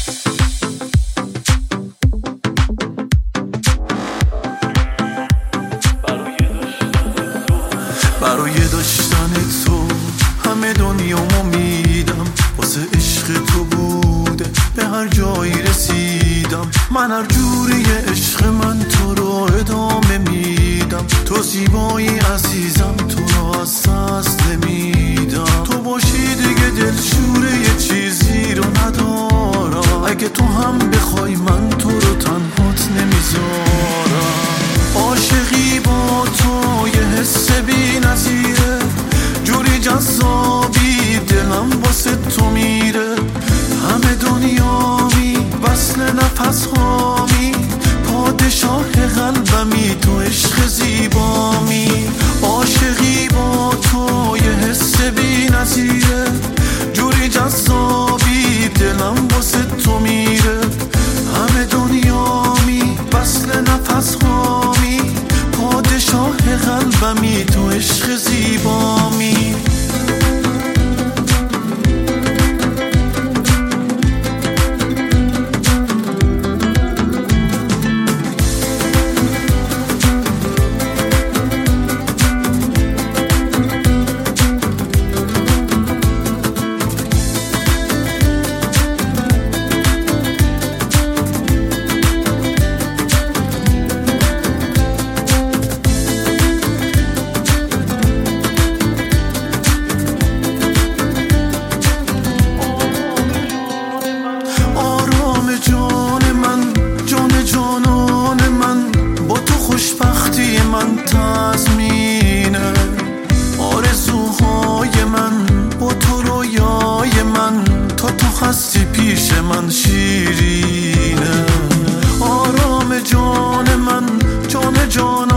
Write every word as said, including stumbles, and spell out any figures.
برای داشتن تو همه دنیامو میدم، واسه عشق تو بوده به هر جایی رسیدم. من هر جوری عشق من تو رو ادامه میدم، تو زیبایی عزیزم، تو رو از دست نمیدم. تو باشی دیگه دلشوره یه چیزی رو ندارم، اگه تو هم بخوای من تو رو تنهات نمیذارم. عاشقی با تو یه حس بی نظیره، جوری جذابی دلم واسه تو میره. همه دنیامی وصل نفس هامی، پادشاه قلبمی تو عشق زیبامی. عاشقی با تو یه حس بی نظیره، جوری جذابی دلم واسه تو میره. همه دنیامی وصل نفس هامی، پادشاه قلبمی تو عشق زیبامی. خوشبختی من تضمینه، آرزوهای من با تو رویای من، تا تو هستی پیش من شیرینه. آرام جان من، جان جان